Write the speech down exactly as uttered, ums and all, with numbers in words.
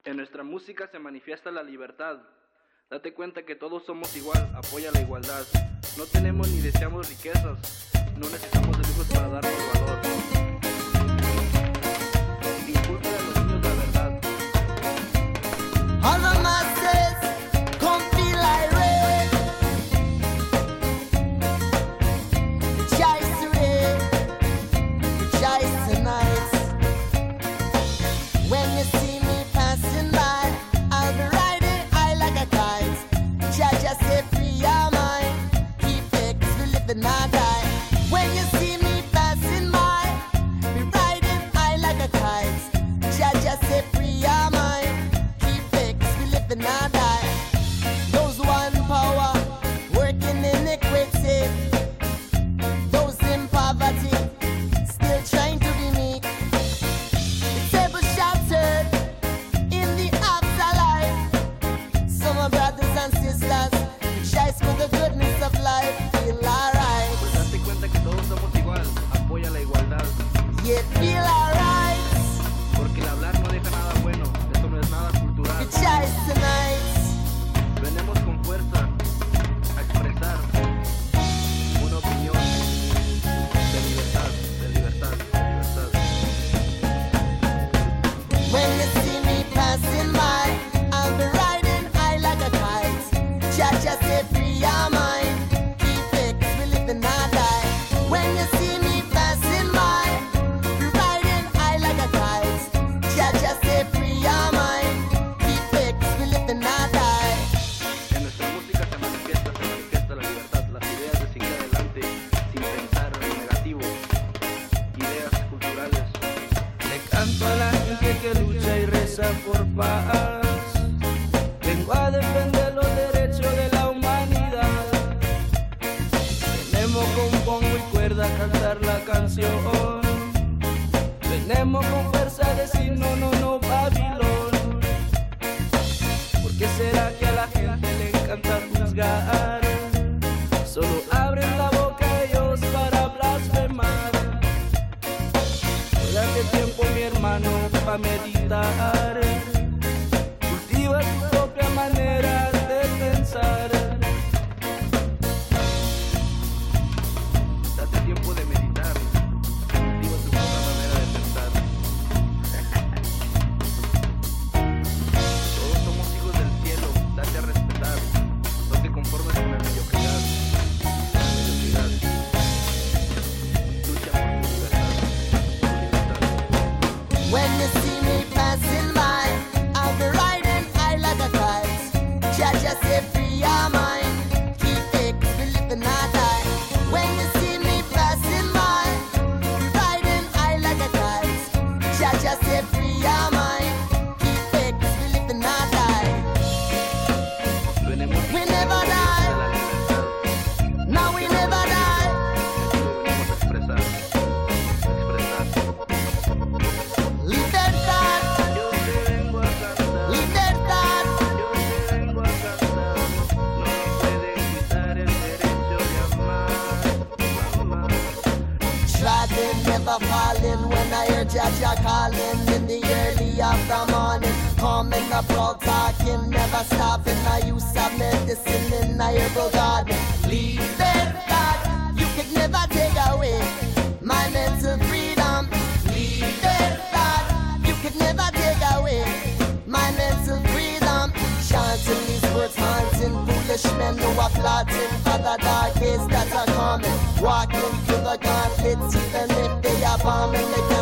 En nuestra música se manifiesta la libertad. Date cuenta que todos somos igual, apoya la igualdad. No tenemos ni deseamos riquezas, no necesitamos de lujos para darnos valor. Inculca a los niños la verdad. All the masses come feel irate. Rejoice today, rejoice tonight. When you see me passing by, I'll be riding high like a kite. Jah just say free your mind, keep it 'cause we live and not die. When you see me passing by, be riding high like a kite. Jah just say free your mind, keep it 'cause we live and not die. Those one power working iniquity, those in poverty still trying to be meek. The table shattered in the afterlife. So my brothers and sisters, rejoice for the goodness of life. Feel alright. Pues date cuenta que todos somos igual, apoya la igualdad. Yeah, feel alright. Porque el hablar no deja nada bueno, eso no es nada cultural. Rejoice tonight. Venimos con fuerza a expresar una opinión de libertad, de libertad, de libertad. When you see me passing by, I'll be riding high like a kite. Jah just say free your mind, keep it 'cause we live and not die. When you see me passing by, be riding high like a kite. Jah just say free your mind, keep it 'cause we live and not die. En nuestra música se manifiesta, se manifiesta la libertad, las ideas de seguir adelante sin pensar en lo negativo, ideas culturales. Le canto a la gente que lucha y reza por paz. Vengo a defender los derechos de la humanidad. Venimos con bombo y cuerda a cantar la canción. Venimos con fuerza a decir no, no, no, Babilón. ¿Por qué será que a la gente le encanta juzgar? Solo abren la boca ellos para blasfemar. Date tiempo, mi hermano, pa' meditar. Cultiva tu propia manera de pensar. Date tiempo de meditar, cultiva tu propia manera de pensar. Todos somos hijos del cielo, date a respetar, no te conformes con la mediocridad, la mediocridad. Lucha por tu libertad, tu libertad. When you see me passing by, I'll be riding high like a kite. Jah just say free your mind, keep it 'cause we live and not die. When you see me passing by, be riding high like a kite. Jah just say free your mind, keep it 'cause we live and not die. Venimos We never die, de la libertad, no we never die. lo venimos a expresar, expresar. Libertad, Yo te vengo a cantar, libertad. yo te vengo a cantar, no me pueden quitar el derecho de amar, amar. Trodden, never falling when I hear Jah Jah calling in the early of the morning. Coming up, all talking, never stopping. I use of medicine in a herbal garden. Libertad, you could never take away my mental freedom. Libertad, you could never take away my mental freedom. Chanting these words, haunting foolish men who are plotting for the dark days that are coming. Walking through the conflicts, even if they are bombing, they